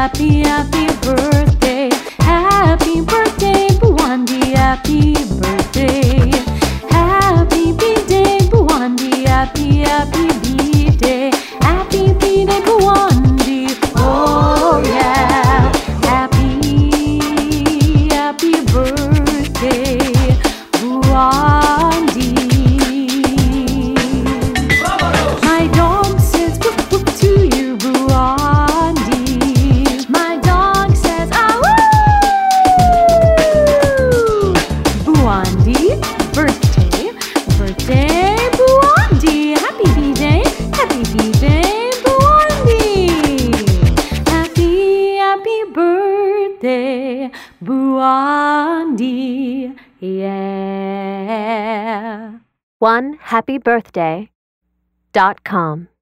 happy, happy birthday. Happy birthday, Bhuandi, happy birthday. Happy B-Day, Bhuandi, happy, happy B-Day. Happy B-Day, Bhuandi, oh yeah. Happy, happy birthday, Bhuandi. My dog says whoop whoop to you, Bhuandi. My dog says ah woo. Bhuandi, birthday, birthday, Bhuandi. Happy B-Day, Bhuandi. Happy, happy birthday, Bhuandi. Yeah. OneHappyBirthday.com